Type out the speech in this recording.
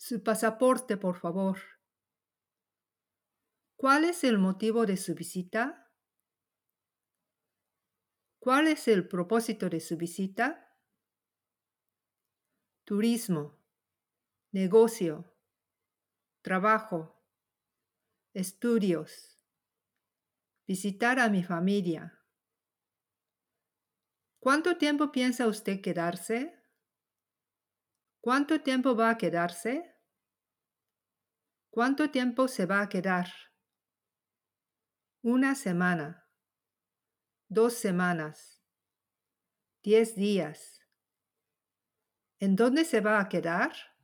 Su pasaporte, por favor. ¿Cuál es el motivo de su visita? ¿Cuál es el propósito de su visita? Turismo, negocio, trabajo, estudios, visitar a mi familia. ¿Cuánto tiempo piensa usted quedarse? ¿Cuánto tiempo va a quedarse? ¿Cuánto tiempo se va a quedar? Una semana, 2 semanas, 10 días. ¿En dónde se va a quedar?